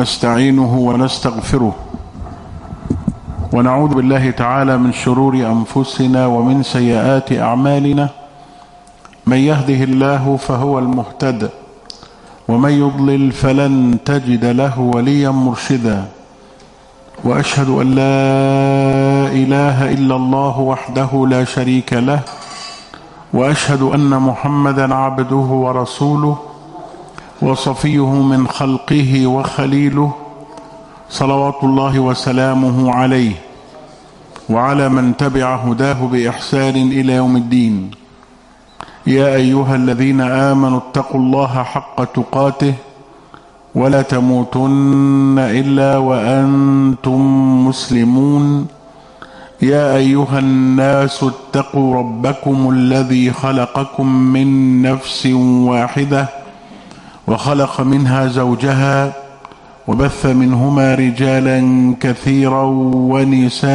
نستعينه ونستغفره ونعوذ بالله تعالى من شرور أنفسنا ومن سيئات أعمالنا. من يهده الله فهو المهتد ومن يضلل فلن تجد له وليا مرشدا. وأشهد أن لا إله إلا الله وحده لا شريك له، وأشهد أن محمدا عبده ورسوله وصفيه من خلقه وخليله، صلوات الله وسلامه عليه وعلى من تبع هداه بإحسان إلى يوم الدين. يا أيها الذين آمنوا اتقوا الله حق تقاته ولا تموتن إلا وأنتم مسلمون. يا أيها الناس اتقوا ربكم الذي خلقكم من نفس واحدة وخلق منها زوجها وبث منهما رجالا كثيرا ونساء،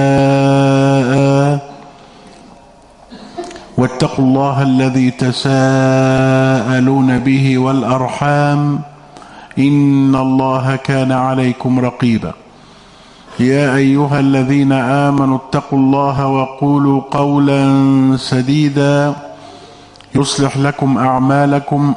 واتقوا الله الذي تساءلون به والأرحام إن الله كان عليكم رقيبا. يا أيها الذين آمنوا اتقوا الله وقولوا قولا سديدا يصلح لكم أعمالكم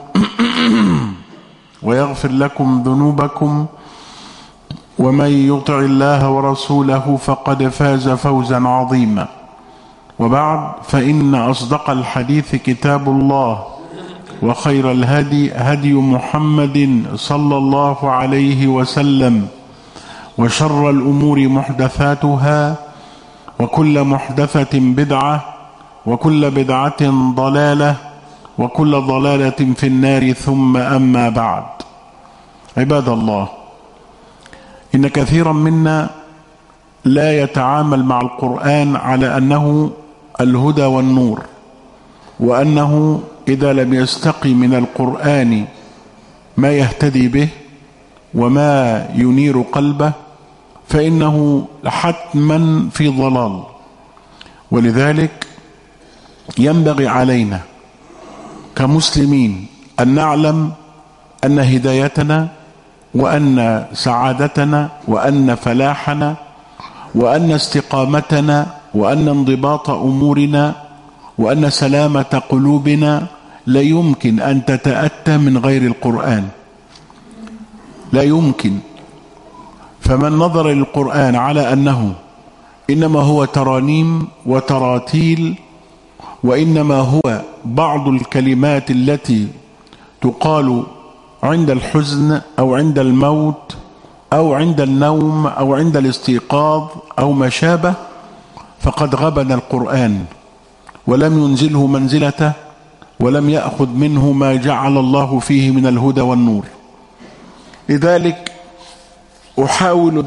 ويغفر لكم ذنوبكم، ومن يطع الله ورسوله فقد فاز فوزا عظيما. وبعد، فإن أصدق الحديث كتاب الله، وخير الهدي هدي محمد صلى الله عليه وسلم، وشر الأمور محدثاتها، وكل محدثة بدعة، وكل بدعة ضلالة، وكل ضلالة في النار. ثم أما بعد، عباد الله، إن كثيرا منا لا يتعامل مع القرآن على أنه الهدى والنور، وأنه إذا لم يستقي من القرآن ما يهتدي به وما ينير قلبه فإنه حتما في ضلال. ولذلك ينبغي علينا كمسلمين أن نعلم أن هدايتنا وأن سعادتنا وأن فلاحنا وأن استقامتنا وأن انضباط أمورنا وأن سلامة قلوبنا لا يمكن أن تتأتى من غير القرآن، لا يمكن. فمن نظر للقرآن على أنه إنما هو ترانيم وتراتيل، وإنما هو بعض الكلمات التي تقال عند الحزن أو عند الموت أو عند النوم أو عند الاستيقاظ أو ما شابه، فقد غبن القرآن ولم ينزله منزلته ولم يأخذ منه ما جعل الله فيه من الهدى والنور. لذلك أحاول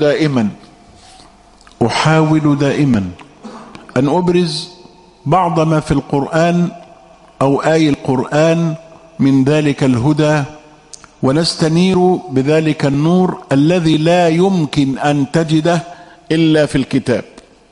دائما أن أبرز بعض ما في القرآن أو آي القرآن من ذلك الهدى، ونستنير بذلك النور الذي لا يمكن أن تجده إلا في الكتاب.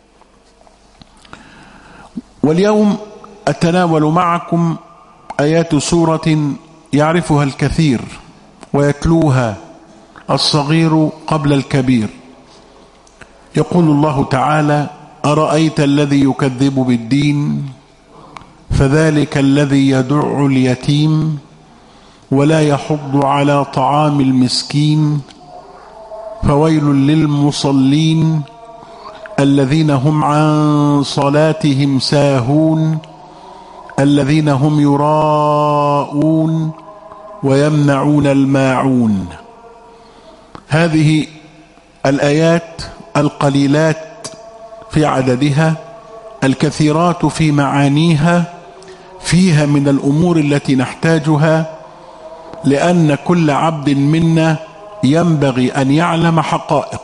واليوم أتناول معكم آيات سورة يعرفها الكثير ويتلوها الصغير قبل الكبير. يقول الله تعالى: أرأيت الذي يكذب بالدين فذلك الذي يدع اليتيم ولا يحض على طعام المسكين فويل للمصلين الذين هم عن صلاتهم ساهون الذين هم يراءون ويمنعون الماعون. هذه الآيات القليلات في عددها الكثيرات في معانيها فيها من الأمور التي نحتاجها، لأن كل عبد منا ينبغي أن يعلم حقائق.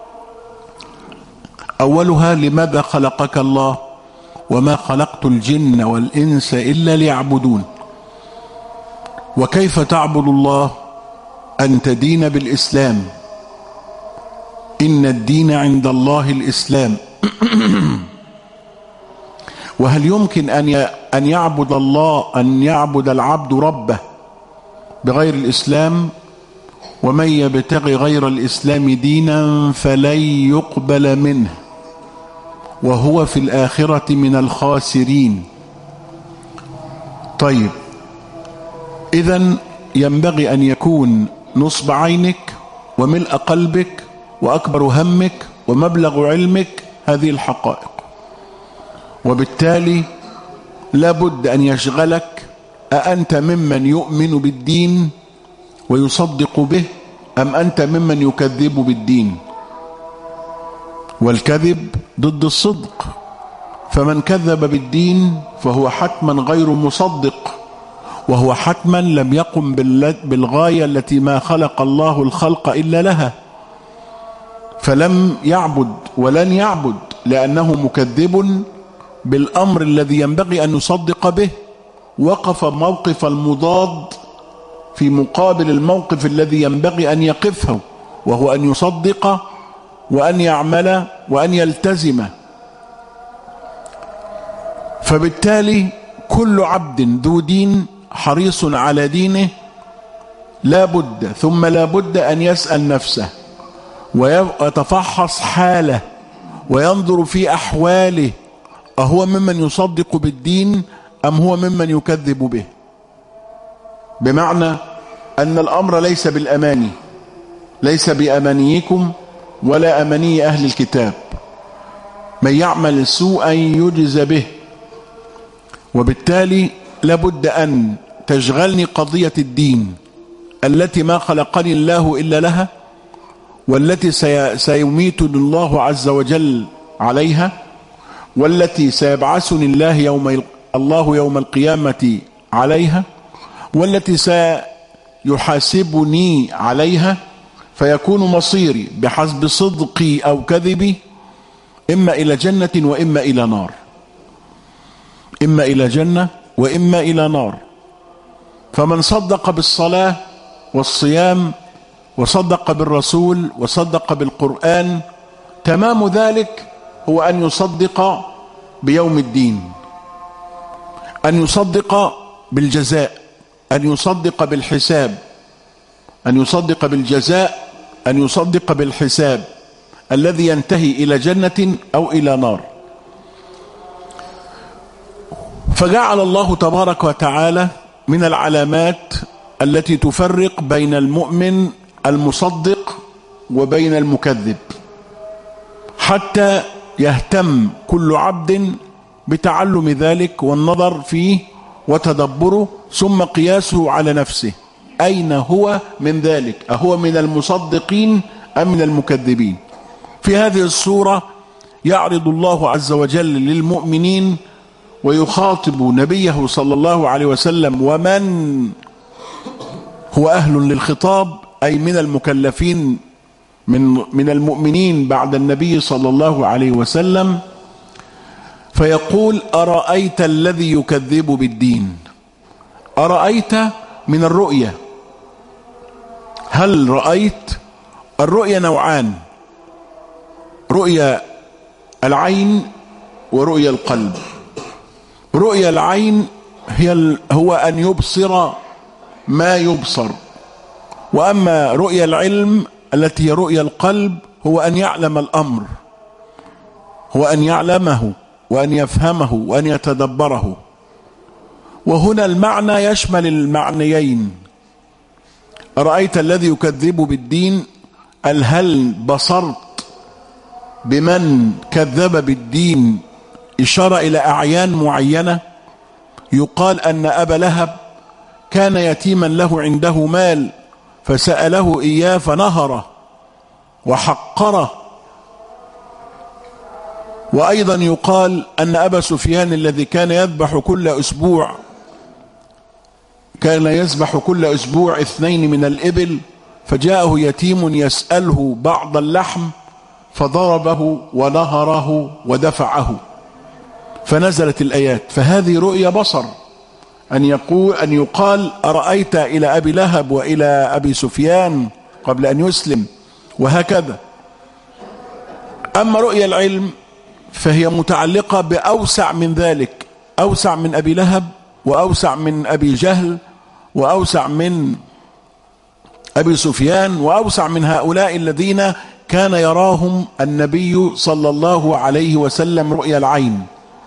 أولها: لماذا خلقك الله؟ وما خلقت الجن والإنس إلا ليعبدون. وكيف تعبد الله؟ أن تدين بالإسلام، إن الدين عند الله الإسلام. وهل يمكن أن يعبد العبد ربه بغير الإسلام؟ ومن يبتغ غير الإسلام دينا فلن يقبل منه وهو في الآخرة من الخاسرين. طيب، إذن ينبغي أن يكون نصب عينك وملء قلبك وأكبر همك ومبلغ علمك هذه الحقائق، وبالتالي لابد أن يشغلك أأنت ممن يؤمن بالدين ويصدق به أم أنت ممن يكذب بالدين؟ والكذب ضد الصدق، فمن كذب بالدين فهو حتما غير مصدق، وهو حتما لم يقم بالغاية التي ما خلق الله الخلق إلا لها، فلم يعبد ولن يعبد لأنه مكذب بالأمر الذي ينبغي أن يصدق به. وقف موقف المضاد في مقابل الموقف الذي ينبغي أن يقفه، وهو أن يصدق وأن يعمل وأن يلتزم. فبالتالي كل عبد ذو دين حريص على دينه لا بد ثم لا بد أن يسأل نفسه ويتفحص حاله وينظر في أحواله، أهو ممن يصدق بالدين أم هو ممن يكذب به؟ بمعنى أن الأمر ليس بالأماني، ليس بأمانيكم ولا أماني أهل الكتاب، من يعمل سوءا يجز به. وبالتالي لابد أن تشغلني قضية الدين التي ما خلقني الله إلا لها، والتي سيميتني الله عز وجل عليها، والتي سيبعثني الله يوم القيامة عليها، والتي سيحاسبني عليها، فيكون مصيري بحسب صدقي أو كذبي إما إلى جنة وإما إلى نار، إما إلى جنة وإما إلى نار. فمن صدق بالصلاة والصيام وصدق بالرسول وصدق بالقرآن، تمام ذلك هو أن يصدق بيوم الدين، أن يصدق بالجزاء، أن يصدق بالحساب، أن يصدق بالجزاء، أن يصدق بالحساب الذي ينتهي إلى جنة أو إلى نار. فجعل الله تبارك وتعالى من العلامات التي تفرق بين المؤمن المصدق وبين المكذب، حتى يهتم كل عبد بتعلم ذلك والنظر فيه وتدبره، ثم قياسه على نفسه أين هو من ذلك، أهو من المصدقين أم من المكذبين؟ في هذه السورة يعرض الله عز وجل للمؤمنين ويخاطب نبيه صلى الله عليه وسلم ومن هو أهل للخطاب، أي من المكلفين من المؤمنين بعد النبي صلى الله عليه وسلم، فيقول: أرأيت الذي يكذب بالدين. أرأيت من الرؤية. هل رأيت؟ الرؤية نوعان: رؤية العين ورؤية القلب. رؤية العين هو أن يبصر ما يبصر، وأما رؤية العلم التي هي رؤية القلب هو أن يعلم الأمر، هو أن يعلمه وأن يفهمه وأن يتدبره. وهنا المعنى يشمل المعنيين. أرأيت الذي يكذب بالدين، هل بصرت بمن كذب بالدين؟ إشارة إلى أعيان معينة. يقال أن أبا لهب كان يتيما له عنده مال فسأله إياه فنهره وحقره. وأيضا يقال أن أبا سفيان الذي كان يذبح كل أسبوع 2 من الإبل، فجاءه يتيم يسأله بعض اللحم فضربه ونهره ودفعه، فنزلت الآيات. فهذه رؤيا بصر، أن يقال أرأيت إلى أبي لهب وإلى أبي سفيان قبل أن يسلم، وهكذا. أما رؤيا العلم فهي متعلقة بأوسع من ذلك، أوسع من أبي لهب وأوسع من أبي جهل وأوسع من أبي سفيان، وأوسع من هؤلاء الذين كان يراهم النبي صلى الله عليه وسلم رؤيا العين.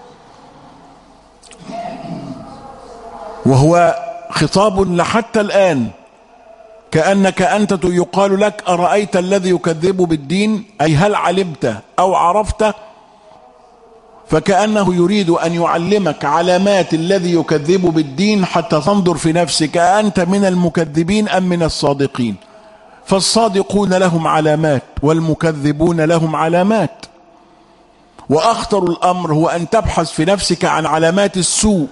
وهو خطاب لحتى الآن، كأنك أنت يقال لك أرأيت الذي يكذب بالدين، أي هل علمت أو عرفت؟ فكأنه يريد أن يعلمك علامات الذي يكذب بالدين حتى تنظر في نفسك أنت من المكذبين أم من الصادقين. فالصادقون لهم علامات والمكذبون لهم علامات، وأخطر الأمر هو أن تبحث في نفسك عن علامات السوء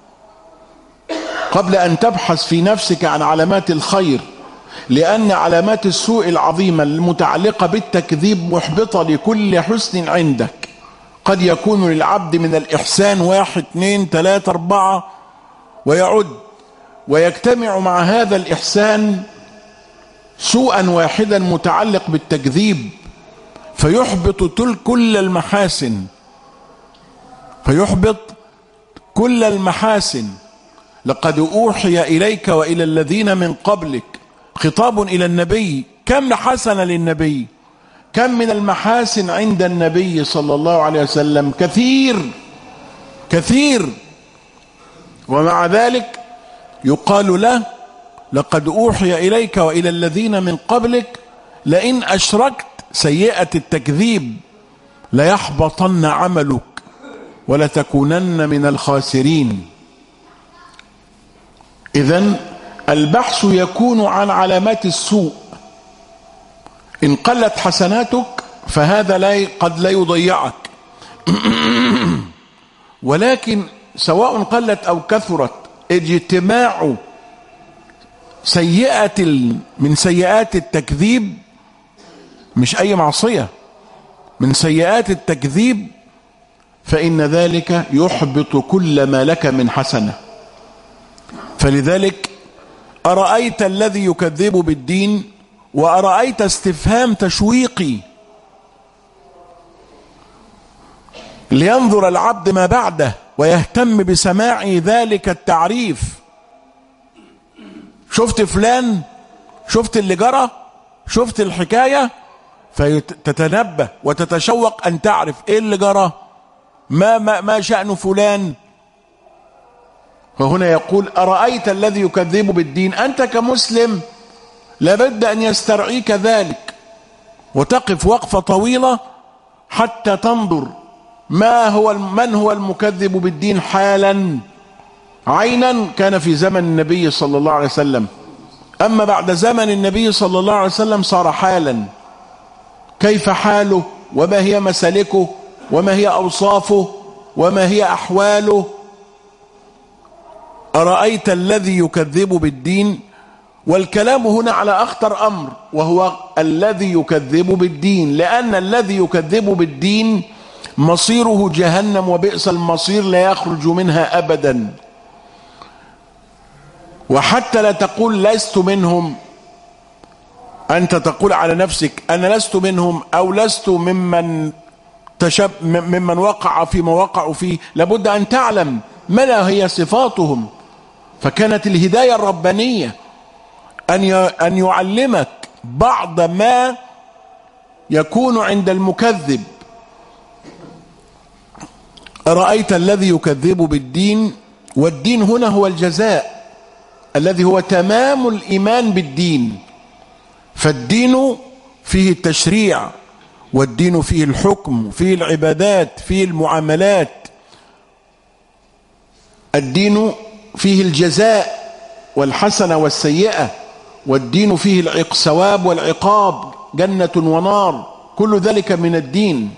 قبل أن تبحث في نفسك عن علامات الخير، لأن علامات السوء العظيمة المتعلقة بالتكذيب محبطة لكل حسن عندك. قد يكون للعبد من الإحسان 1 2 3 4 ويعد، ويجتمع مع هذا الإحسان سوءا واحدا متعلق بالتكذيب فيحبط كل المحاسن، فيحبط كل المحاسن. لقد أوحي إليك وإلى الذين من قبلك، خطاب إلى النبي. كم حسنة للنبي، كم من المحاسن عند النبي صلى الله عليه وسلم، كثير كثير. ومع ذلك يقال له لقد أوحي إليك وإلى الذين من قبلك لئن أشركت، سيئة التكذيب، ليحبطن عملك ولتكونن من الخاسرين. إذن البحث يكون عن علامات السوء. إن قلت حسناتك فهذا قد لا يضيعك، ولكن سواء قلت أو كثرت، اجتماع سيئة من سيئات التكذيب، مش أي معصية، من سيئات التكذيب، فإن ذلك يحبط كل ما لك من حسنة. فلذلك أرأيت الذي يكذب بالدين، وأرأيت استفهام تشويقي لينظر العبد ما بعده ويهتم بسماع ذلك التعريف. شفت فلان، شفت اللي جرى، شفت الحكاية، فتتنبه وتتشوق أن تعرف إيه اللي جرى، ما شأن فلان. وهنا يقول أرأيت الذي يكذب بالدين. أنت كمسلم لابد أن يسترعيك ذلك، وتقف وقفة طويلة حتى تنظر من هو المكذب بالدين حالا عينا كان في زمن النبي صلى الله عليه وسلم. أما بعد زمن النبي صلى الله عليه وسلم صار حالا. كيف حاله، وما هي مسالكه، وما هي أوصافه، وما هي أحواله. أرأيت الذي يكذب بالدين، والكلام هنا على أخطر أمر، وهو الذي يكذب بالدين، لأن الذي يكذب بالدين مصيره جهنم، وبئس المصير، لا يخرج منها أبدا. وحتى لا تقول لست منهم، أنت تقول على نفسك أنا لست منهم، أو لست ممن وقع فيما وقعوا فيه. لابد أن تعلم ما هي صفاتهم. فكانت الهداية الربانية أن يعلمك بعض ما يكون عند المكذب. أرأيت الذي يكذب بالدين، والدين هنا هو الجزاء الذي هو تمام الإيمان بالدين. فالدين فيه التشريع، والدين فيه الحكم، فيه العبادات، فيه المعاملات. الدين فيه الجزاء والحسنة والسيئة، والدين فيه الثواب والعقاب، جنة ونار، كل ذلك من الدين.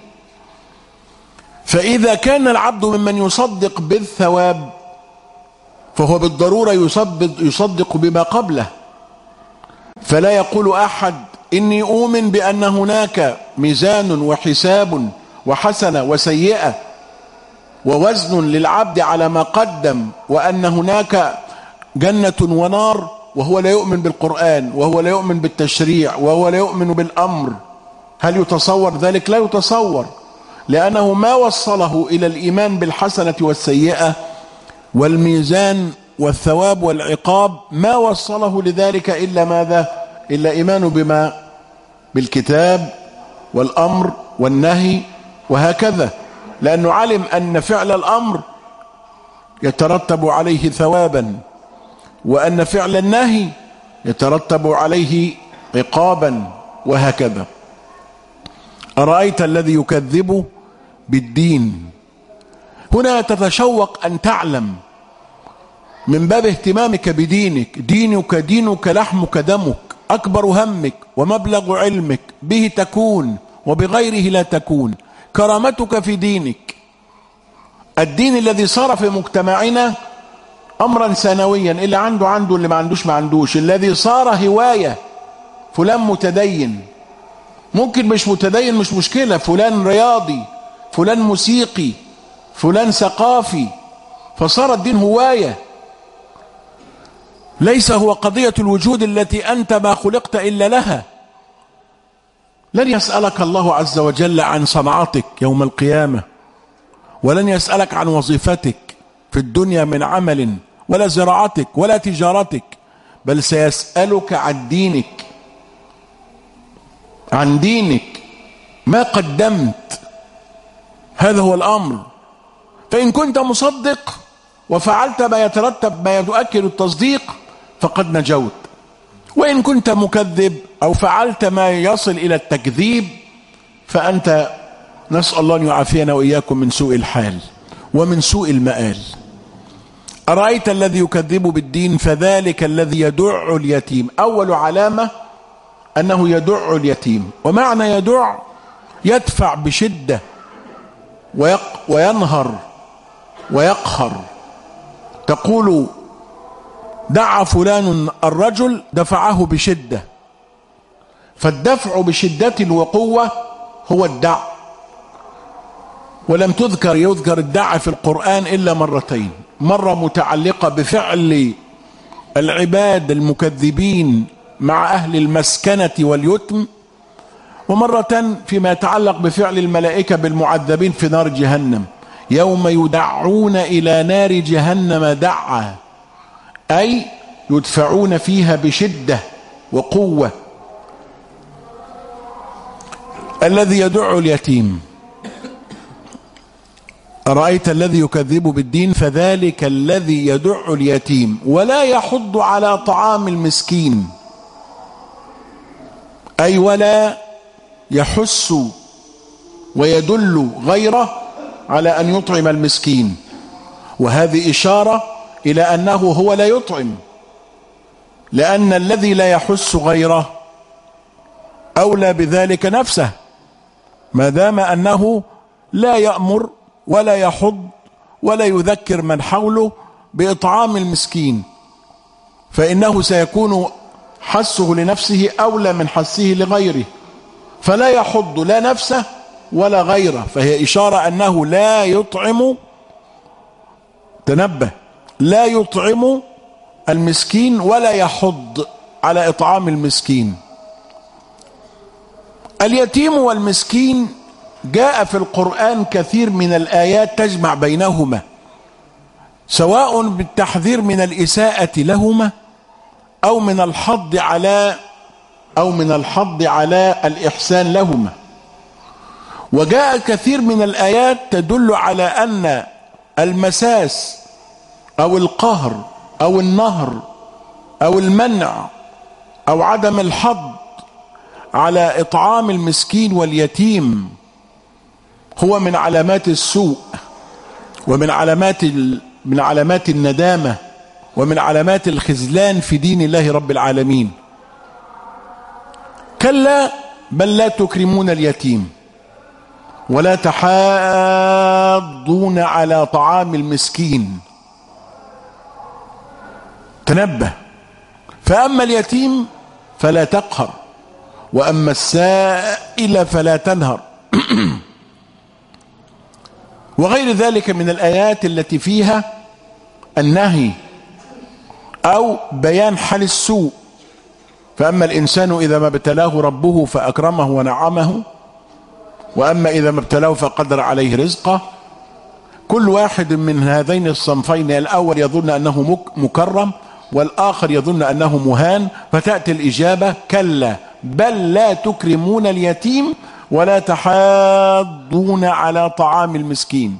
فإذا كان العبد ممن يصدق بالثواب فهو بالضرورة يصدق بما قبله. فلا يقول أحد إني أؤمن بأن هناك ميزان وحساب وحسنة وسيئة ووزن للعبد على ما قدم، وأن هناك جنة ونار، وهو لا يؤمن بالقرآن، وهو لا يؤمن بالتشريع، وهو لا يؤمن بالأمر. هل يتصور ذلك؟ لا يتصور، لأنه ما وصله إلى الإيمان بالحسنة والسيئة والميزان والثواب والعقاب، ما وصله لذلك إلا ماذا؟ إلا إيمانه بما بالكتاب والأمر والنهي وهكذا، لأنه علم أن فعل الأمر يترتب عليه ثوابا، وأن فعل النهي يترتب عليه عقابا وهكذا. أرأيت الذي يكذب بالدين؟ هنا تتشوق أن تعلم من باب اهتمامك بدينك، دينك لحمك دمك، أكبر همك ومبلغ علمك، به تكون وبغيره لا تكون، كرامتك في دينك. الدين الذي صار في مجتمعنا أمرا ثانويا، اللي عنده اللي ما عندوش، الذي صار هواية. فلان متدين، ممكن مش متدين مش مشكلة، فلان رياضي، فلان موسيقي، فلان ثقافي، فصار الدين هواية. ليس هو قضية الوجود التي أنت ما خلقت إلا لها. لن يسألك الله عز وجل عن صنعتك يوم القيامة، ولن يسألك عن وظيفتك في الدنيا من عمل، ولا زراعتك ولا تجارتك، بل سيسألك عن دينك، عن دينك ما قدمت. هذا هو الأمر. فإن كنت مصدق وفعلت ما يترتب ما يؤكد التصديق فقد نجوت، وإن كنت مكذب أو فعلت ما يصل إلى التكذيب فأنت، نسأل الله أن يعافينا وإياكم من سوء الحال ومن سوء المآل. أرأيت الذي يكذب بالدين فذلك الذي يدع اليتيم. أول علامة أنه يدع اليتيم، ومعنى يدع يدفع بشدة وينهر ويقهر. تقول دعا فلان الرجل، دفعه بشدة، فالدفع بشدة وقوة هو الدع. ولم يذكر الدع في القرآن إلا مرتين، مرة متعلقة بفعل العباد المكذبين مع أهل المسكنة واليتم، ومرة فيما يتعلق بفعل الملائكة بالمعذبين في نار جهنم، يوم يدعون إلى نار جهنم دعا، أي يدفعون فيها بشدة وقوة. الذي يدع اليتيم. أرأيت الذي يكذب بالدين فذلك الذي يدع اليتيم ولا يحض على طعام المسكين، أي ولا يحث ويدل غيره على أن يطعم المسكين. وهذه إشارة إلى أنه هو لا يطعم، لأن الذي لا يحث غيره أولى بذلك نفسه، ما دام أنه لا يأمر ولا يحض ولا يذكر من حوله بإطعام المسكين، فإنه سيكون حثه لنفسه أولى من حثه لغيره، فلا يحض لا نفسه ولا غيره. فهي إشارة أنه لا يطعم، تنبه، لا يطعم المسكين ولا يحض على إطعام المسكين. اليتيم والمسكين جاء في القرآن كثير من الآيات تجمع بينهما، سواء بالتحذير من الإساءة لهما أو من الحض على الإحسان لهما. وجاء كثير من الآيات تدل على أن المساس أو القهر أو النهر أو المنع أو عدم الحض على إطعام المسكين واليتيم هو من علامات السوء، ومن علامات الندامة، ومن علامات الخذلان في دين الله رب العالمين. كلا بل لا تكرمون اليتيم ولا تحاضون على طعام المسكين. تنبه، فأما اليتيم فلا تقهر، وأما السائل فلا تنهر وغير ذلك من الآيات التي فيها النهي أو بيان حال السوء. فأما الإنسان إذا ما ابتلاه ربه فأكرمه ونعمه، وأما إذا ما ابتلاه فقدر عليه رزقه. كل واحد من هذين الصنفين، الأول يظن أنه مكرم، والآخر يظن أنه مهان، فتأتي الإجابة: كلا بل لا تكرمون اليتيم ولا تحاضون على طعام المسكين.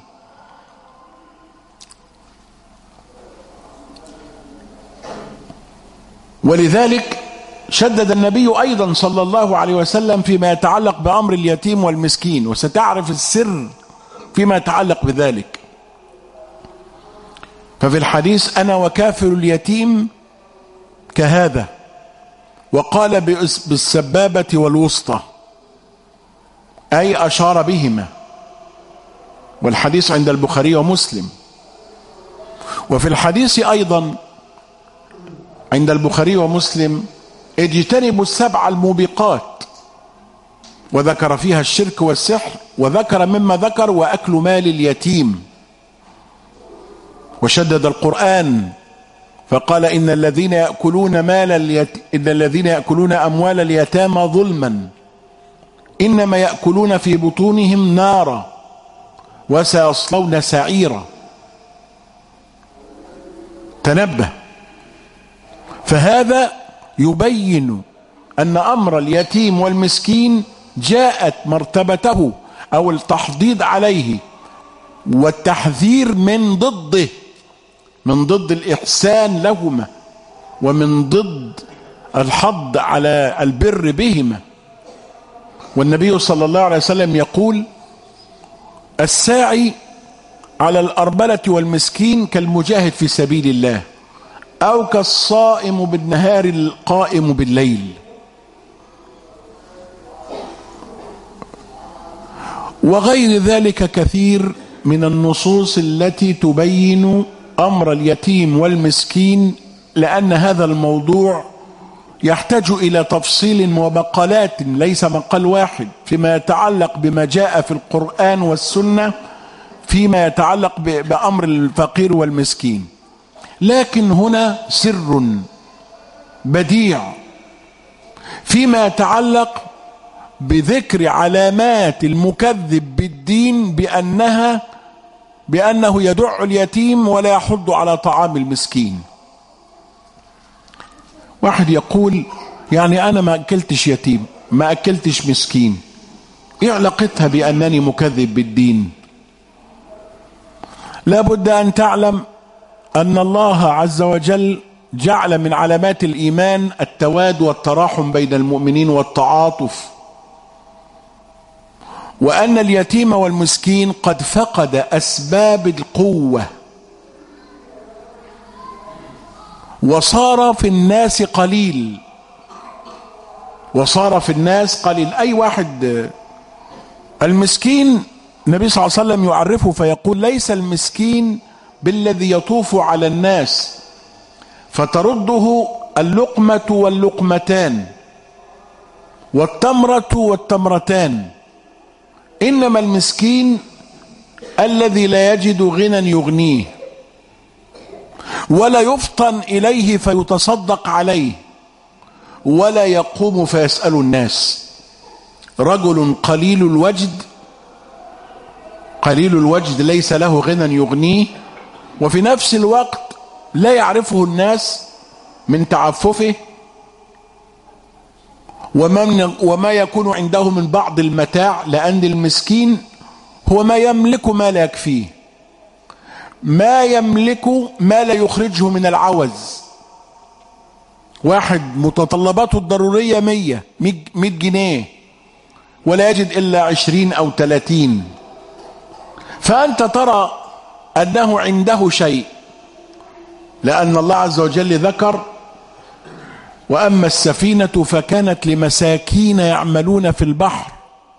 ولذلك شدد النبي أيضا صلى الله عليه وسلم فيما يتعلق بأمر اليتيم والمسكين، وستعرف السر فيما يتعلق بذلك. ففي الحديث: أنا وكافر اليتيم كهذا، وقال بالسبابة والوسطى، أي أشار بهما، والحديث عند البخاري ومسلم. وفي الحديث أيضا عند البخاري ومسلم: اجتنبوا السبع الموبقات، وذكر فيها الشرك والسحر، وذكر مما ذكر: وأكل مال اليتيم. وشدد القرآن فقال: إن الذين يأكلون أموال اليتامى ظلما إنما يأكلون في بطونهم نارا وسيصلون سعيرا. تنبه. فهذا يبين أن أمر اليتيم والمسكين جاءت مرتبته أو التحضيض عليه والتحذير من ضده، من ضد الإحسان لهما، ومن ضد الحض على البر بهما. والنبي صلى الله عليه وسلم يقول: الساعي على الأرملة والمسكين كالمجاهد في سبيل الله، أو كالصائم بالنهار القائم بالليل. وغير ذلك كثير من النصوص التي تبين أمر اليتيم والمسكين، لأن هذا الموضوع يحتاج إلى تفصيل ومقالات، ليس مقال واحد، فيما يتعلق بما جاء في القرآن والسنة فيما يتعلق بأمر الفقير والمسكين. لكن هنا سر بديع فيما يتعلق بذكر علامات المكذب بالدين بأنه يدع اليتيم ولا يحض على طعام المسكين. واحد يقول: يعني أنا ما أكلتش يتيم، ما أكلتش مسكين، إيه علاقتها بأنني مكذب بالدين؟ لا بد أن تعلم أن الله عز وجل جعل من علامات الإيمان التواد والتراحم بين المؤمنين والتعاطف، وأن اليتيم والمسكين قد فقد أسباب القوة وصار في الناس قليل، أي واحد. المسكين النبي صلى الله عليه وسلم يعرفه فيقول: ليس المسكين بالذي يطوف على الناس فترده اللقمة واللقمتان والتمرة والتمرتان، إنما المسكين الذي لا يجد غنى يغنيه ولا يفطن إليه فيتصدق عليه ولا يقوم فيسأل الناس. رجل قليل الوجد ليس له غنى يغنيه، وفي نفس الوقت لا يعرفه الناس من تعففه وما يكون عنده من بعض المتاع، لأن المسكين هو ما يملك ما لا يكفيه، ما يملك ما لا يخرجه من العوز. واحد متطلباته الضرورية 100 جنيه ولا يجد إلا 20 أو 30، فأنت ترى أنه عنده شيء، لأن الله عز وجل ذكر: وأما السفينة فكانت لمساكين يعملون في البحر.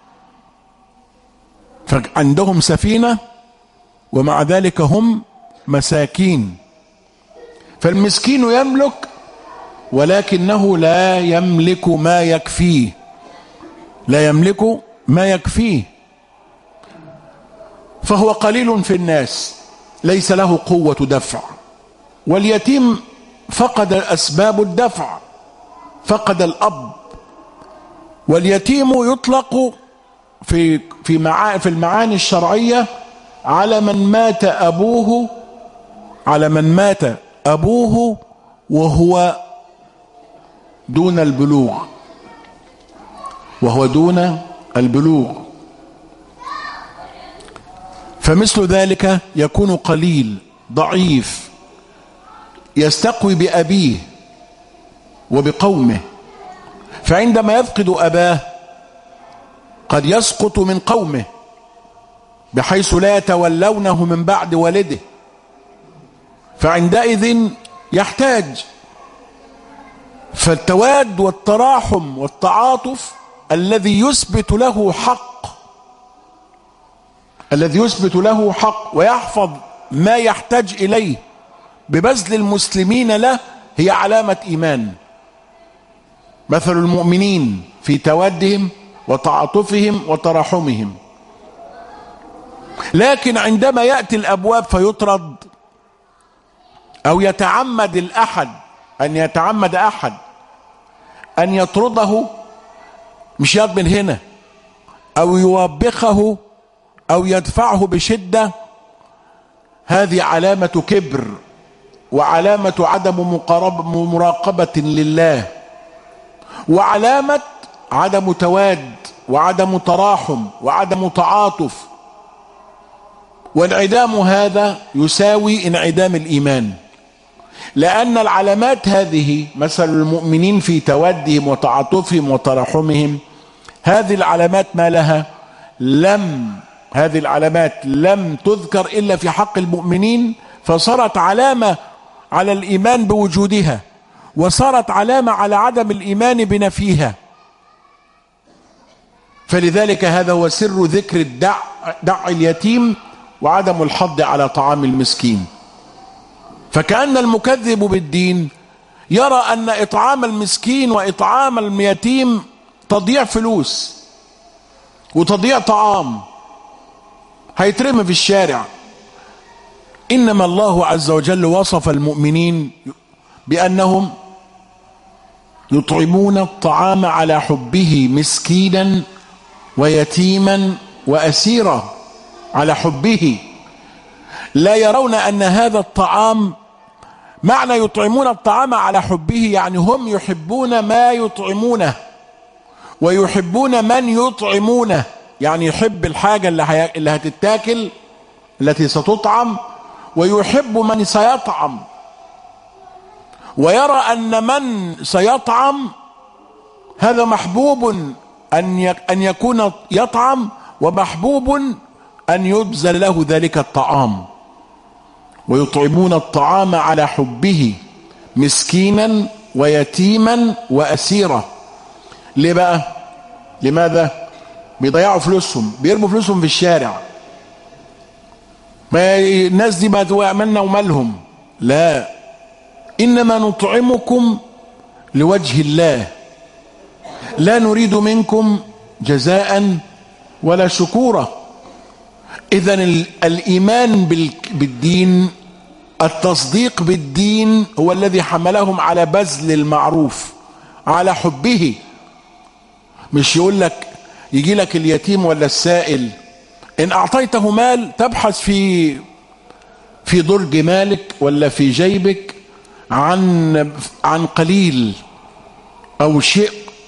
فعندهم سفينة ومع ذلك هم مساكين. فالمسكين يملك ولكنه لا يملك ما يكفيه، فهو قليل في الناس ليس له قوة دفع. واليتيم فقد أسباب الدفع، فقد الأب. واليتيم يطلق في المعاني الشرعية على من مات أبوه وهو دون البلوغ، فمثل ذلك يكون قليل ضعيف يستقوي بأبيه وبقومه، فعندما يفقد أباه قد يسقط من قومه بحيث لا يتولونه من بعد والده، فعندئذ يحتاج. فالتواد والتراحم والتعاطف الذي يثبت له حق ويحفظ ما يحتاج إليه ببذل المسلمين له هي علامة إيمان. مثل المؤمنين في توادهم وتعاطفهم وتراحمهم. لكن عندما يأتي الأبواب فيطرد أو يتعمد أحد أن يطرده، مش يد من هنا، أو يوبخه أو يدفعه بشدة، هذه علامة كبر وعلامة عدم مراقبة لله، وعلامة عدم تواد وعدم تراحم وعدم تعاطف. وانعدام هذا يساوي انعدام الإيمان، لأن العلامات هذه مثل المؤمنين في تودهم وتعاطفهم وتراحمهم، هذه العلامات ما لها هذه العلامات لم تذكر إلا في حق المؤمنين، فصارت علامة على الإيمان بوجودها، وصارت علامة على عدم الإيمان بنفيها. فلذلك هذا هو سر ذكر دع اليتيم وعدم الحض على طعام المسكين. فكأن المكذب بالدين يرى أن إطعام المسكين وإطعام اليتيم تضييع فلوس وتضييع طعام هيترمي في الشارع. إنما الله عز وجل وصف المؤمنين بأنهم يطعمون الطعام على حبه مسكينا ويتيما وأسيرا، على حبه. لا يرون أن هذا الطعام، معنى يطعمون الطعام على حبه يعني هم يحبون ما يطعمونه ويحبون من يطعمونه، يعني يحب الحاجة اللي هتتاكل التي ستطعم، ويحب من سيطعم، ويرى أن من سيطعم هذا محبوب أن يكون يطعم، ومحبوب أن يبذل له ذلك الطعام. ويطعمون الطعام على حبه مسكينا ويتيما وأسيرا. ليه بقى؟ لماذا؟ بيضيعوا فلوسهم، بيرموا فلوسهم في الشارع. ما الناس دي ما تعملنا ومالهم، لا، إنما نطعمكم لوجه الله لا نريد منكم جزاء ولا شكورا. إذن الإيمان بالدين، التصديق بالدين هو الذي حملهم على بذل المعروف على حبه. مش يقول لك يجي لك اليتيم ولا السائل، إن أعطيته مال تبحث في درج مالك ولا في جيبك عن قليل أو شيء،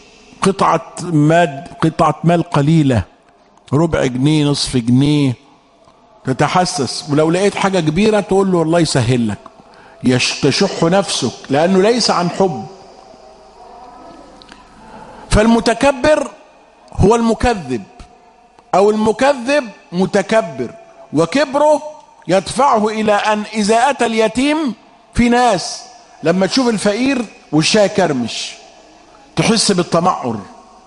قطعة مال قليلة، ربع جنيه، نصف جنيه، تتحسس. ولو لقيت حاجة كبيرة تقول له الله يسهل لك، تشح نفسك، لأنه ليس عن حب. فالمتكبر هو المكذب، أو المكذب متكبر، وكبره يدفعه إلى أن إذا أتى اليتيم، في ناس لما تشوف الفقير وشها كرمش تحس بالتمعر،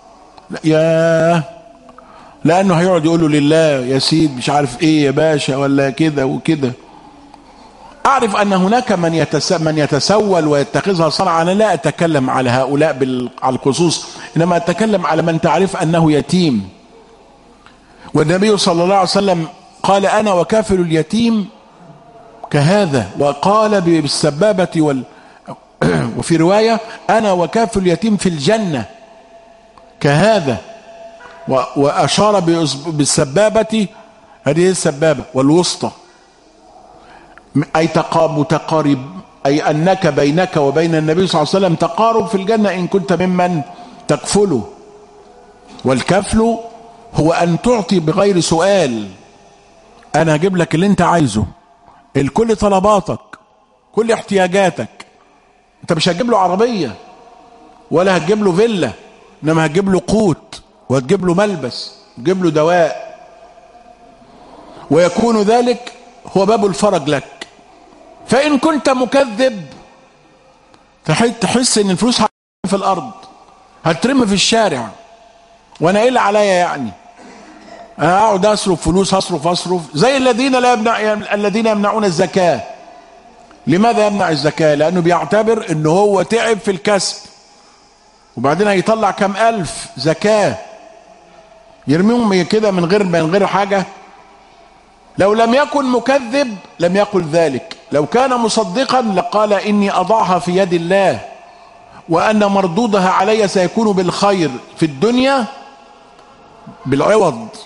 لأنه هيقعد يقول له لله يا سيد مش عارف إيه يا باشا ولا كده وكده. أعرف أن هناك من يتسول ويتخذها صنعة. أنا لا أتكلم على هؤلاء على الخصوص، إنما أتكلم على من تعرف أنه يتيم. والنبي صلى الله عليه وسلم قال أنا وكافل اليتيم كهذا، وقال بالسبابة وفي رواية أنا وكافل اليتيم في الجنة كهذا، وأشار بالسبابة، هذه السبابة والوسطى، أي أي أنك بينك وبين النبي صلى الله عليه وسلم تقارب في الجنة إن كنت ممن تكفله. والكفل هو أن تعطي بغير سؤال. أنا هجيب لك اللي أنت عايزه، الكل طلباتك، كل احتياجاتك. أنت مش هتجيب له عربية ولا هتجيب له فيلا، إنما هتجيب له قوت وهتجيب له ملبس وتجيب له دواء، ويكون ذلك هو باب الفرج لك. فإن كنت مكذب تحس إن الفلوس في الأرض، هترمي في الشارع، وأنا إيه اللي عليا يعني؟ أنا أقعد أصرف فلوس، أصرف زي الذين يمنعون الزكاة. لماذا يمنع الزكاة؟ لأنه بيعتبر إنه هو تعب في الكسب، وبعدين هيطلع كم ألف زكاة يرميهم كده من غير حاجة. لو لم يكن مكذب لم يقل ذلك، لو كان مصدقا لقال إني أضعها في يد الله، وأن مردودها علي سيكون بالخير في الدنيا بالعوض،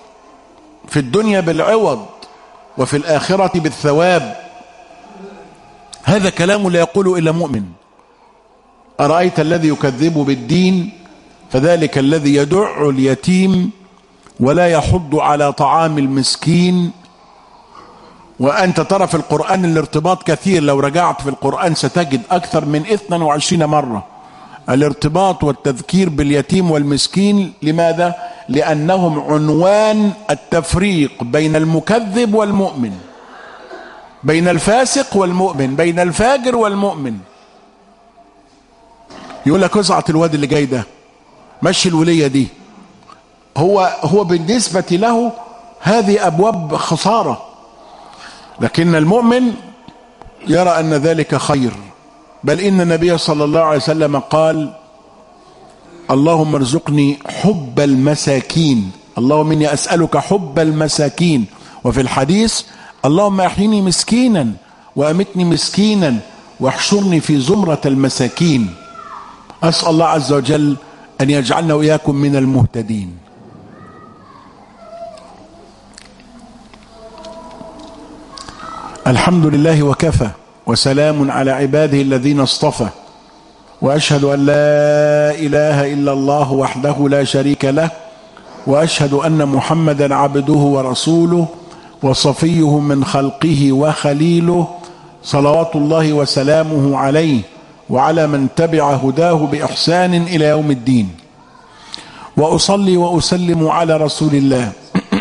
وفي الآخرة بالثواب. هذا كلام لا يقول إلا مؤمن. أرأيت الذي يكذب بالدين فذلك الذي يدع اليتيم ولا يحض على طعام المسكين. وأنت ترى في القرآن الارتباط كثير، لو رجعت في القرآن ستجد أكثر من 22 مرة الارتباط والتذكير باليتيم والمسكين. لماذا؟ لأنهم عنوان التفريق بين المكذب والمؤمن، بين الفاسق والمؤمن، بين الفاجر والمؤمن. يقول لك اسعة الواد اللي جاي ده، مشي الولية دي، هو بالنسبة له هذه أبواب خسارة، لكن المؤمن يرى أن ذلك خير. بل إن النبي صلى الله عليه وسلم قال: اللهم ارزقني حب المساكين، اللهم إني أسألك حب المساكين. وفي الحديث: اللهم احيني مسكينا وأمتني مسكينا واحشرني في زمرة المساكين. أسأل الله عز وجل أن يجعلنا وإياكم من المهتدين. الحمد لله وكفى، وسلام على عباده الذين اصطفى، وأشهد أن لا إله إلا الله وحده لا شريك له، وأشهد أن محمدا عبده ورسوله وصفيه من خلقه وخليله، صلوات الله وسلامه عليه وعلى من تبع هداه بإحسان إلى يوم الدين. وأصلي وأسلم على رسول الله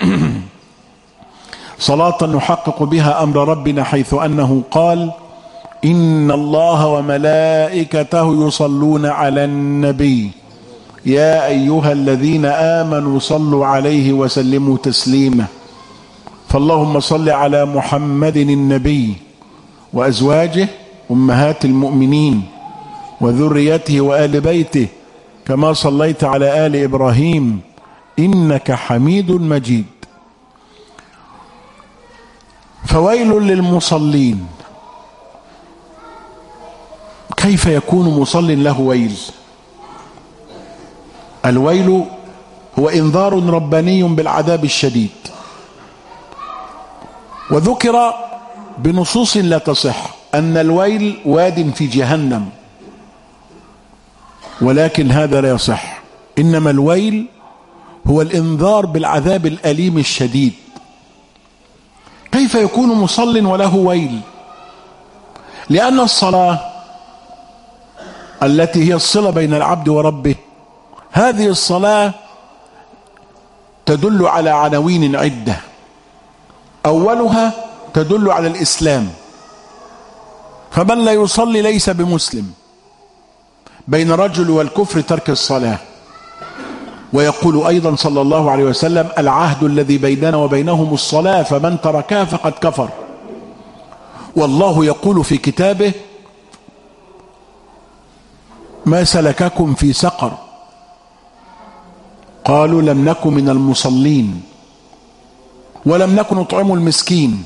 صلاة نحقق بها أمر ربنا، حيث أنه قال: إن الله وملائكته يصلون على النبي يا أيها الذين آمنوا صلوا عليه وسلموا تسليما. فاللهم صل على محمد النبي وأزواجه أمهات المؤمنين وذريته وآل بيته، كما صليت على آل إبراهيم إنك حميد مجيد. فويل للمصلين. كيف يكون مصل له ويل؟ الويل هو إنذار رباني بالعذاب الشديد، وذكر بنصوص لا تصح أن الويل واد في جهنم، ولكن هذا لا يصح. إنما الويل هو الإنذار بالعذاب الأليم الشديد. كيف يكون مصل وله ويل؟ لأن الصلاة التي هي الصلة بين العبد وربه، هذه الصلاة تدل على عناوين عدة. أولها تدل على الإسلام، فمن لا يصلي ليس بمسلم. بين الرجل والكفر ترك الصلاة. ويقول أيضا صلى الله عليه وسلم: العهد الذي بيننا وبينهم الصلاة، فمن تركها فقد كفر. والله يقول في كتابه: ما سلككم في سقر؟ قالوا لم نكن من المصلين ولم نكن نطعم المسكين.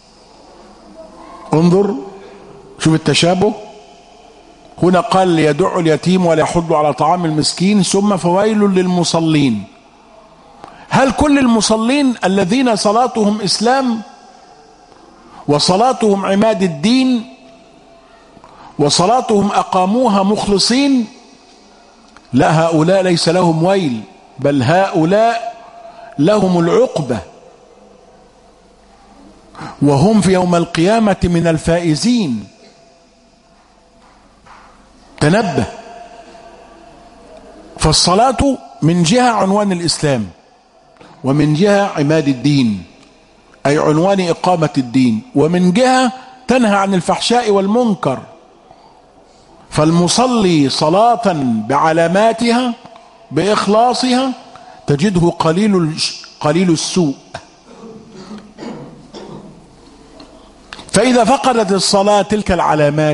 انظر، شوف التشابه. هنا قال ليدع اليتيم ولا يحض على طعام المسكين، ثم فويل للمصلين. هل كل المصلين الذين صلاتهم إسلام وصلاتهم عماد الدين وصلاتهم أقاموها مخلصين، لا، هؤلاء ليس لهم ويل، بل هؤلاء لهم العقبة، وهم في يوم القيامة من الفائزين. تنبه. فالصلاة من جهة عنوان الإسلام، ومن جهة عماد الدين أي عنوان إقامة الدين، ومن جهة تنهى عن الفحشاء والمنكر. فالمصلي صلاة بعلاماتها بإخلاصها تجده قليل السوء. فإذا فقدت الصلاة تلك العلامات،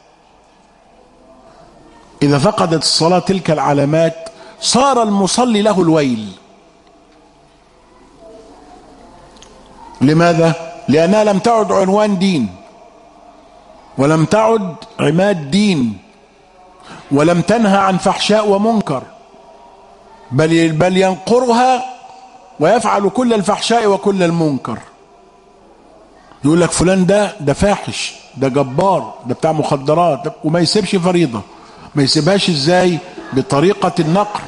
إذا فقدت الصلاة تلك العلامات صار المصلي له الويل. لماذا؟ لأنها لم تعد عنوان دين، ولم تعد عماد دين، ولم تنهى عن فحشاء ومنكر، بل ينقرها ويفعل كل الفحشاء وكل المنكر. يقول لك فلان ده فاحش، ده جبار، ده بتاع مخدرات، وما يسيبش فريضة. ما يسيبهاش ازاي؟ بطريقة النقر.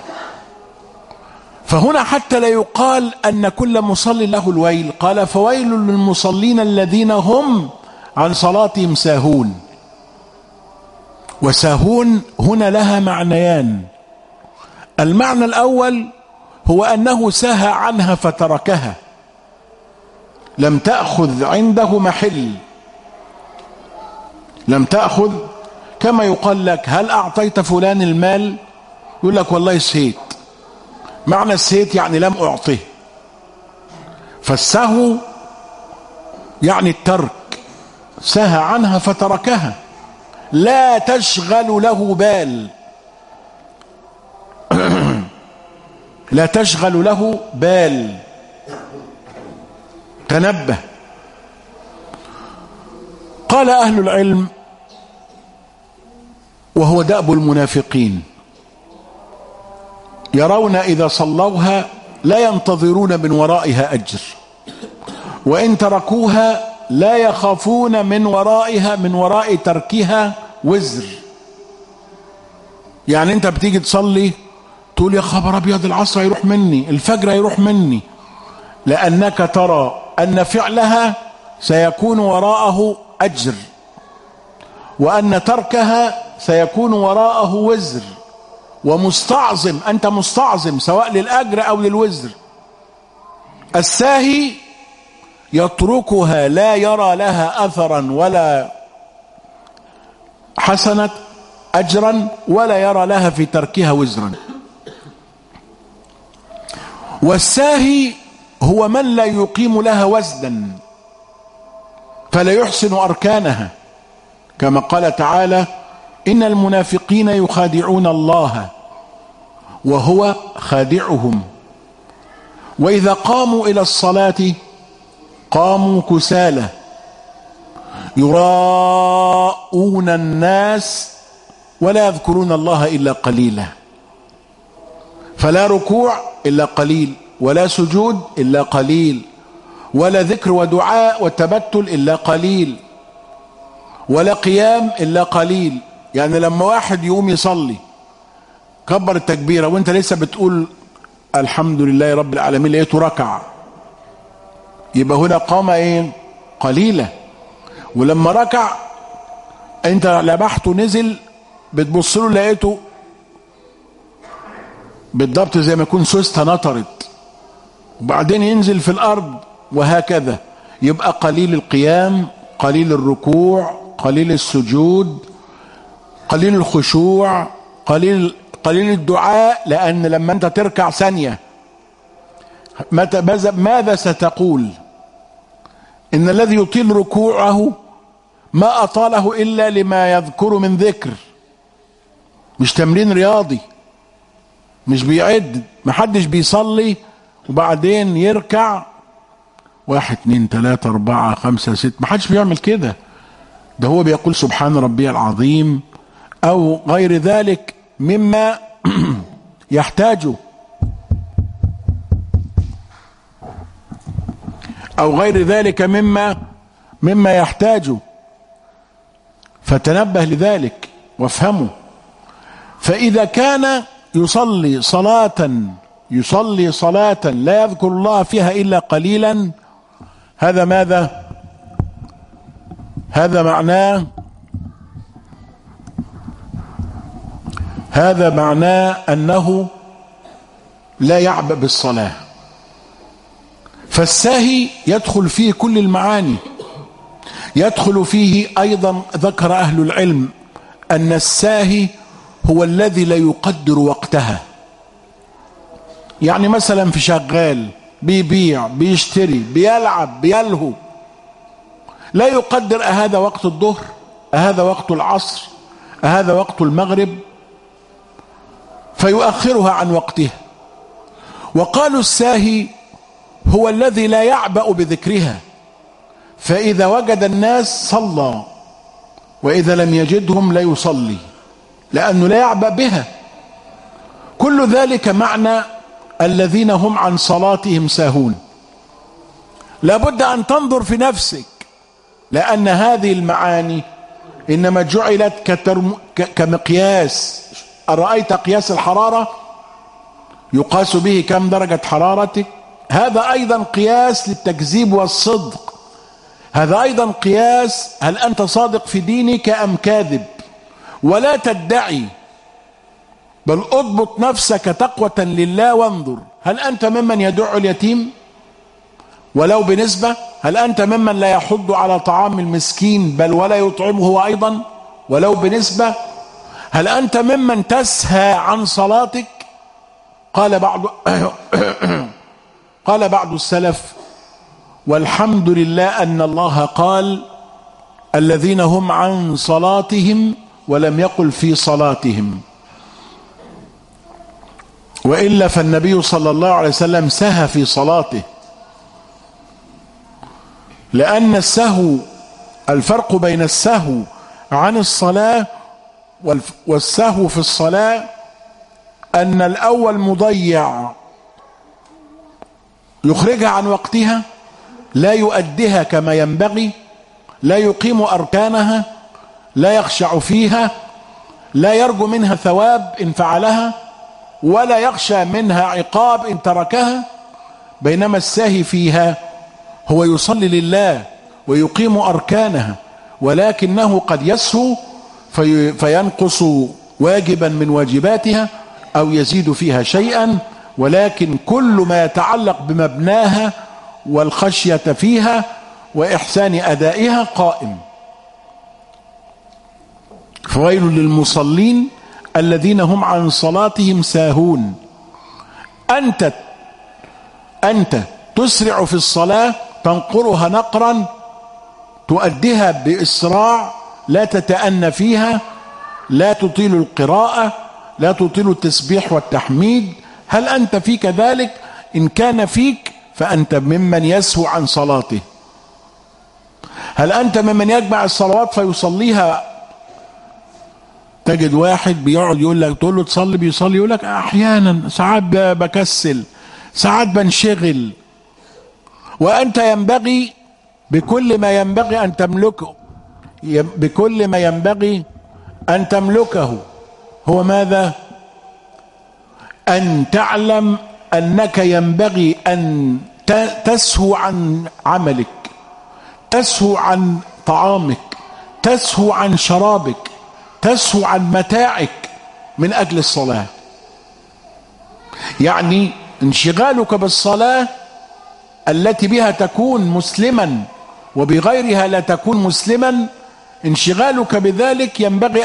فهنا حتى لا يقال أن كل مصل له الويل، قال فويل للمصلين الذين هم عن صلاتهم ساهون. وساهون هنا لها معنيان. المعنى الأول هو أنه ساهى عنها فتركها، لم تأخذ عنده محل، لم تأخذ. كما يقال لك هل أعطيت فلان المال؟ يقول لك والله سهيت. معنى السهيت يعني لم أعطيه. فالسهو يعني الترك، سهى عنها فتركها، لا تشغل له بال لا تشغل له بال. تنبه. قال أهل العلم، وهو دأب المنافقين، يرون إذا صلوها لا ينتظرون من ورائها أجر، وإن تركوها لا يخافون من ورائها، من وراء تركها، وزر. يعني أنت بتيجي تصلي تقول يا خبر أبيض، العصر هيروح مني، الفجر هيروح مني، لأنك ترى أن فعلها سيكون وراءه أجر، وأن تركها سيكون وراءه وزر، ومستعظم، أنت مستعظم سواء للأجر أو للوزر. الساهي يتركها لا يرى لها أثرا ولا حسنة أجرا، ولا يرى لها في تركها وزرا. والساهي هو من لا يقيم لها وزنا، فلا يحسن أركانها، كما قال تعالى إن المنافقين يخادعون الله وهو خادعهم، وإذا قاموا إلى الصلاة قاموا كسالى يراءون الناس ولا يذكرون الله إلا قليلا. فلا ركوع إلا قليل، ولا سجود إلا قليل، ولا ذكر ودعاء وتبتل إلا قليل، ولا قيام إلا قليل. يعني لما واحد يقوم يصلي كبر التكبيرة وانت لسه بتقول الحمد لله رب العالمين، لقيته ركع، يبقى هنا قام ايه؟ قليلة. ولما ركع انت لمحته نزل، بتبص له لقيته بالضبط زي ما يكون سوسته نطرت، وبعدين ينزل في الارض، وهكذا. يبقى قليل القيام، قليل الركوع، قليل السجود، قليل الخشوع، قليل الدعاء. لأن لما أنت تركع ثانية ماذا ستقول؟ إن الذي يطيل ركوعه ما أطاله إلا لما يذكر من ذكر، مش تمرين رياضي، مش بيعد. محدش بيصلي وبعدين يركع 1 2 3 4 5 6، محدش بيعمل كده. ده هو بيقول سبحان ربي العظيم أو غير ذلك مما يحتاجه، أو غير ذلك مما يحتاجه. فتنبه لذلك وافهمه. فإذا كان يصلي صلاة لا يذكر الله فيها إلا قليلا، هذا ماذا؟ هذا معناه أنه لا يعبأ بالصلاة. فالساهي يدخل فيه كل المعاني، يدخل فيه أيضا ذكر أهل العلم أن الساهي هو الذي لا يقدر وقتها. يعني مثلا في شغال بيبيع بيشتري بيلعب بيلهو، لا يقدر أهذا وقت الظهر، أهذا وقت العصر، أهذا وقت المغرب، فيؤخرها عن وقتها. وقالوا الساهي هو الذي لا يعبأ بذكرها، فإذا وجد الناس صلى، وإذا لم يجدهم لا يصلي، لأنه لا يعبأ بها. كل ذلك معنى الذين هم عن صلاتهم ساهون. لابد أن تنظر في نفسك، لأن هذه المعاني إنما جعلت كمقياس. أرأيت قياس الحرارة؟ يقاس به كم درجة حرارتك. هذا أيضا قياس للتكذيب والصدق. هذا أيضا قياس هل أنت صادق في دينك أم كاذب. ولا تدعي، بل اضبط نفسك تقوة لله وانظر هل أنت ممن يدع اليتيم ولو بنسبة؟ هل أنت ممن لا يحض على طعام المسكين بل ولا يطعمه هو أيضا ولو بنسبة؟ هل أنت ممن تسهى عن صلاتك؟ قال بعض السلف: والحمد لله أن الله قال الذين هم عن صلاتهم ولم يقل في صلاتهم، وإلا فالنبي صلى الله عليه وسلم سهى في صلاته. لأن السهو، الفرق بين السهو عن الصلاة والسهو في الصلاة أن الأول مضيع، يخرجها عن وقتها، لا يؤديها كما ينبغي، لا يقيم أركانها، لا يخشع فيها، لا يرجو منها ثواب إن فعلها، ولا يخشى منها عقاب إن تركها. بينما الساهي فيها هو يصلي لله ويقيم أركانها، ولكنه قد يسهو فينقص واجبا من واجباتها أو يزيد فيها شيئا، ولكن كل ما يتعلق بمبناها والخشية فيها وإحسان أدائها قائم. فويل للمصلين الذين هم عن صلاتهم ساهون. أنت تسرع في الصلاة، تنقرها نقرا، تؤديها بإسراع، لا تتأنى فيها، لا تطيل القراءة، لا تطيل التسبيح والتحميد. هل أنت فيك ذلك؟ إن كان فيك فأنت ممن يسهو عن صلاته. هل أنت ممن يجمع الصلوات فيصليها؟ تجد واحد بيقعد يقول لك، تقول له تصلي بيصلي، يقول لك أحيانا، ساعات بكسل، ساعات بنشغل. وأنت ينبغي بكل ما ينبغي أن تملكه، بكل ما ينبغي أن تملكه هو ماذا؟ أن تعلم أنك ينبغي أن تسهو عن عملك، تسهو عن طعامك، تسهو عن شرابك، تسهو عن متاعك من أجل الصلاة. يعني انشغالك بالصلاة التي بها تكون مسلما وبغيرها لا تكون مسلما، انشغالك بذلك ينبغي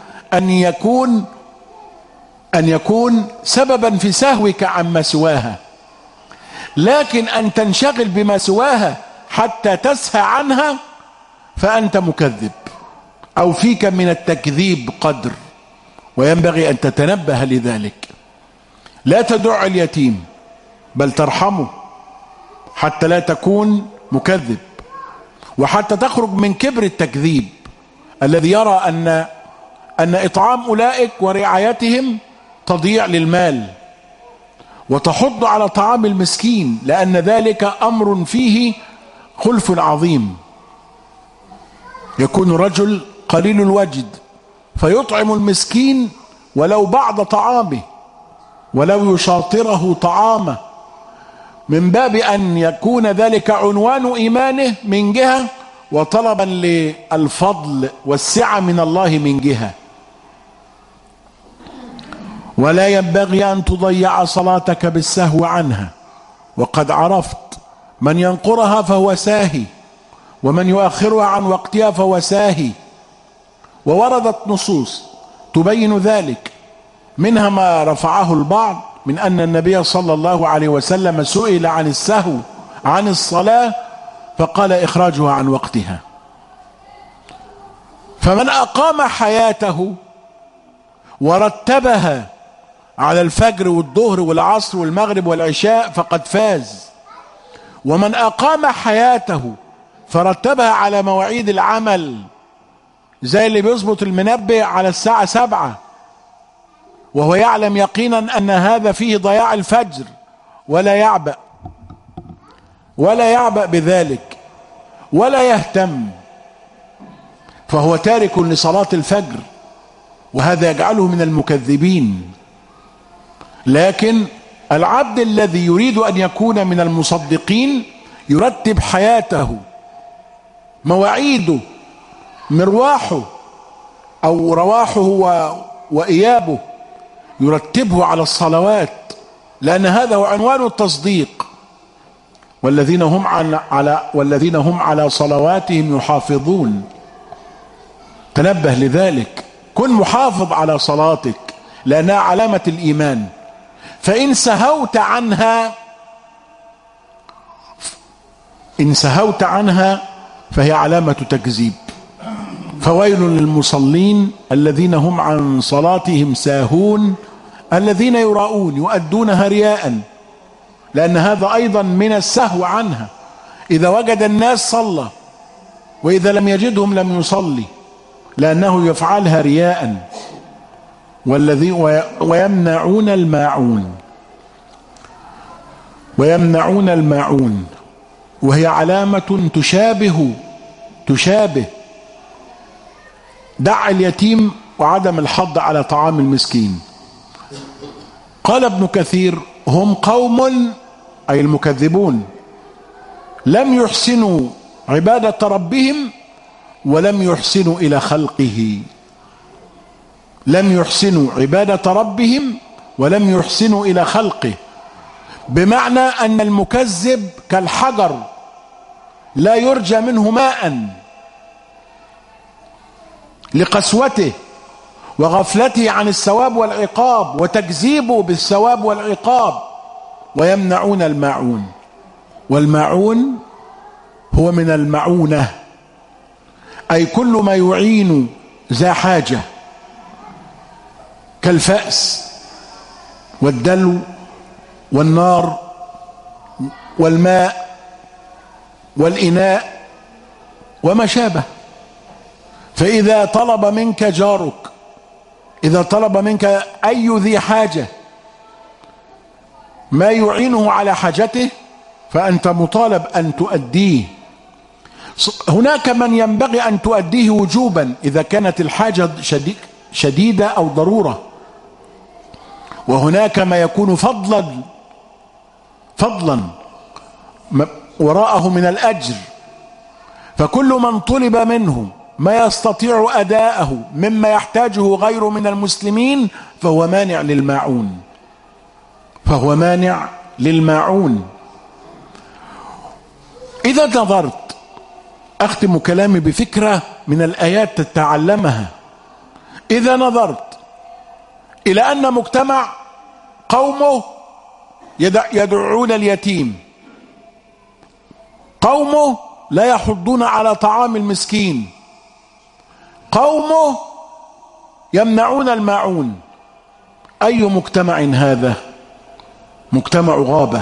أن يكون سببا في سهوك عما سواها. لكن أن تنشغل بما سواها حتى تسهى عنها فأنت مكذب، أو فيك من التكذيب قدر، وينبغي أن تتنبه لذلك. لا تدع اليتيم بل ترحمه حتى لا تكون مكذب، وحتى تخرج من كبر التكذيب الذي يرى أن إطعام أولئك ورعايتهم تضيع للمال، وتحض على طعام المسكين، لأن ذلك أمر فيه خلف عظيم. يكون رجل قليل الوجد فيطعم المسكين ولو بعض طعامه، ولو يشاطره طعامه، من باب أن يكون ذلك عنوان إيمانه من جهة، وطلبا للفضل والسعة من الله من جهة. ولا ينبغي أن تضيع صلاتك بالسهو عنها، وقد عرفت من ينقرها فهو ساهي، ومن يؤخرها عن وقتها فهو ساهي. ووردت نصوص تبين ذلك، منها ما رفعه البعض من أن النبي صلى الله عليه وسلم سئل عن السهو عن الصلاة فقال إخراجها عن وقتها. فمن أقام حياته ورتبها على الفجر والظهر والعصر والمغرب والعشاء فقد فاز. ومن أقام حياته فرتبها على مواعيد العمل، زي اللي بيظبط المنبه على الساعة 7 وهو يعلم يقينا أن هذا فيه ضياع الفجر، ولا يعبأ بذلك ولا يهتم، فهو تارك لصلاة الفجر، وهذا يجعله من المكذبين. لكن العبد الذي يريد أن يكون من المصدقين يرتب حياته، مواعيده، مرواحه أو رواحه وإيابه يرتبه على الصلوات، لأن هذا هو عنوان التصديق. والذين هم على صلواتهم يحافظون. تنبه لذلك، كن محافظ على صلاتك لأنها علامة الإيمان. فإن سهوت عنها فهي علامة تكذيب. فويل للمصلين الذين هم عن صلاتهم ساهون الذين يراءون يؤدونها رياء، لأن هذا أيضا من السهو عنها. إذا وجد الناس صلى، وإذا لم يجدهم لم يصلي، لأنه يفعلها رياء. ويمنعون الماعون وهي علامة تشابه دع اليتيم وعدم الحض على طعام المسكين. قال ابن كثير: هم قوم، أي المكذبون، لم يحسنوا عبادة ربهم ولم يحسنوا إلى خلقه. لم يحسنوا عبادة ربهم ولم يحسنوا إلى خلقه، بمعنى أن المكذب كالحجر لا يرجى منه ماء لقسوته وغفلته عن الثواب والعقاب وتكذيبه بالثواب والعقاب. ويمنعون الماعون، والماعون هو من المعونة، أي كل ما يعين ذا حاجة، كالفأس والدلو والنار والماء والإناء وما شابه. فإذا طلب منك جارك، إذا طلب منك أي ذي حاجة ما يعينه على حاجته فأنت مطالب أن تؤديه. هناك من ينبغي أن تؤديه وجوبا إذا كانت الحاجة شديدة أو ضرورة، وهناك ما يكون فضلا وراءه من الأجر. فكل من طلب منه ما يستطيع أداءه مما يحتاجه غير من المسلمين فهو مانع للماعون. إذا نظرت، أختم كلامي بفكرة من الآيات تتعلمها، إذا نظرت إلى أن مجتمع قومه يدعون اليتيم، قومه لا يحضون على طعام المسكين، قومه يمنعون الماعون، أي مجتمع هذا؟ مجتمع غابة.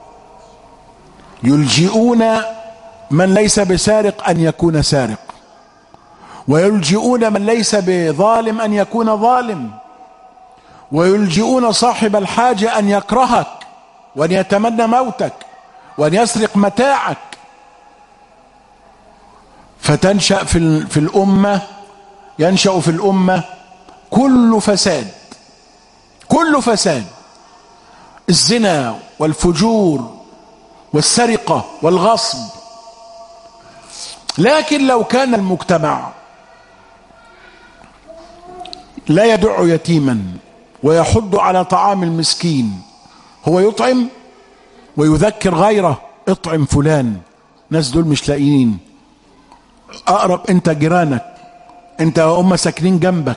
يلجئون من ليس بسارق أن يكون سارق، ويلجئون من ليس بظالم أن يكون ظالم، ويلجئون صاحب الحاجة أن يكرهك وأن يتمنى موتك وأن يسرق متاعك. فتنشأ في الأمة ينشأ في الأمة كل فساد، كل فساد، الزنا والفجور والسرقة والغصب. لكن لو كان المجتمع لا يدع يتيما ويحض على طعام المسكين، هو يطعم ويذكر غيره اطعم فلان، ناس دول مش لاقيين، اقرب انت جيرانك، انت هم ساكنين جنبك،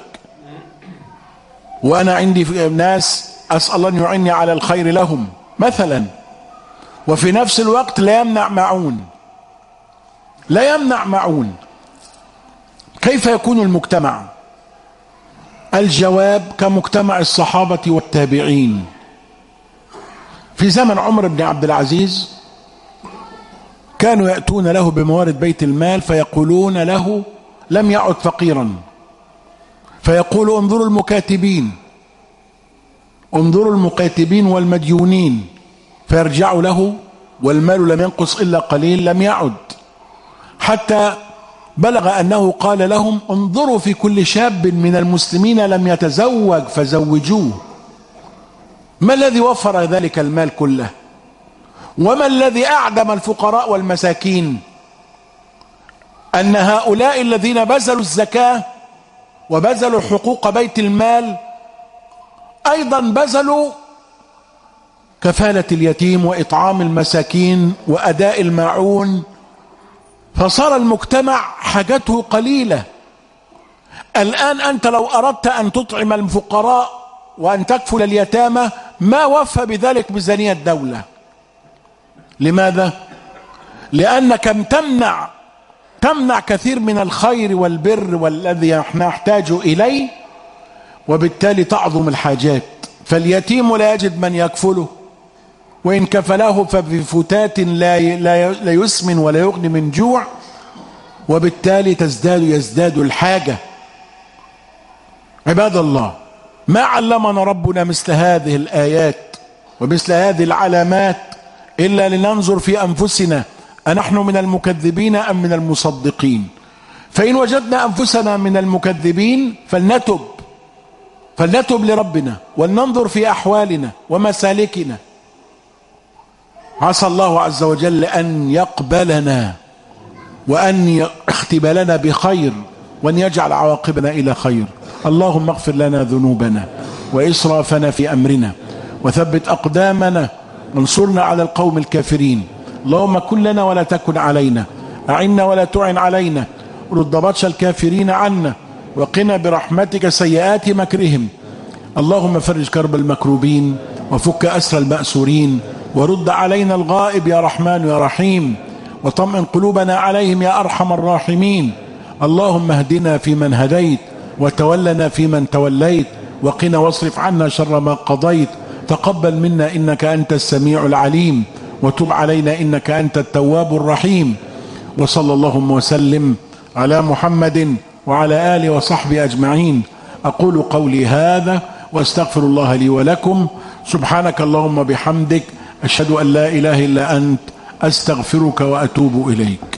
وانا عندي ناس اسال الله ان يعني على الخير لهم مثلا، وفي نفس الوقت لا يمنع معون، لا يمنع معون. كيف يكون المجتمع؟ الجواب كمجتمع الصحابة والتابعين. في زمن عمر بن عبد العزيز كانوا يأتون له بموارد بيت المال فيقولون له لم يعد فقيرا، فيقول انظروا المكاتبين، انظروا المكاتبين والمديونين، فيرجع له والمال لم ينقص إلا قليل، لم يعد، حتى بلغ أنه قال لهم انظروا في كل شاب من المسلمين لم يتزوج فزوجوه. ما الذي وفر ذلك المال كله؟ وما الذي أعدم الفقراء والمساكين؟ أن هؤلاء الذين بذلوا الزكاة وبذلوا حقوق بيت المال أيضا بذلوا كفالة اليتيم وإطعام المساكين وأداء الماعون، فصار المجتمع حاجته قليلة. الآن أنت لو أردت أن تطعم الفقراء وأن تكفل اليتامى ما وفى بذلك ميزانية الدولة. لماذا؟ لأنك تمنع كثير من الخير والبر والذي نحتاج إليه، وبالتالي تعظم الحاجات، فاليتيم لا يجد من يكفله، وإن كفله فبفتات لا يسمن ولا يغني من جوع، وبالتالي يزداد الحاجة. عباد الله، ما علمنا ربنا مثل هذه الآيات ومثل هذه العلامات إلا لننظر في أنفسنا أنحن من المكذبين أم من المصدقين. فإن وجدنا أنفسنا من المكذبين فلنتب لربنا ولننظر في أحوالنا ومسالكنا، عسى الله عز وجل أن يقبلنا وأن يختبلنا بخير وأن يجعل عواقبنا إلى خير. اللهم اغفر لنا ذنوبنا وإسرافنا في أمرنا وثبت أقدامنا وانصرنا على القوم الكافرين. اللهم كن لنا ولا تكن علينا، أعنا ولا تعن علينا، رد بطش الكافرين عنا، وقنا برحمتك سيئات مكرهم. اللهم فرج كرب المكروبين وفك أسر المأسورين، ورد علينا الغائب يا رحمن يا رحيم، وطمئن قلوبنا عليهم يا أرحم الراحمين. اللهم اهدنا فيمن هديت، وتولنا فيمن توليت، وقنا واصرف عنا شر ما قضيت. تقبل منا إنك أنت السميع العليم، وتب علينا إنك أنت التواب الرحيم. وصلى اللهم وسلم على محمد وعلى آله وصحبه أجمعين. أقول قولي هذا واستغفر الله لي ولكم. سبحانك اللهم بحمدك، أشهد أن لا إله إلا أنت، أستغفرك وأتوب إليك.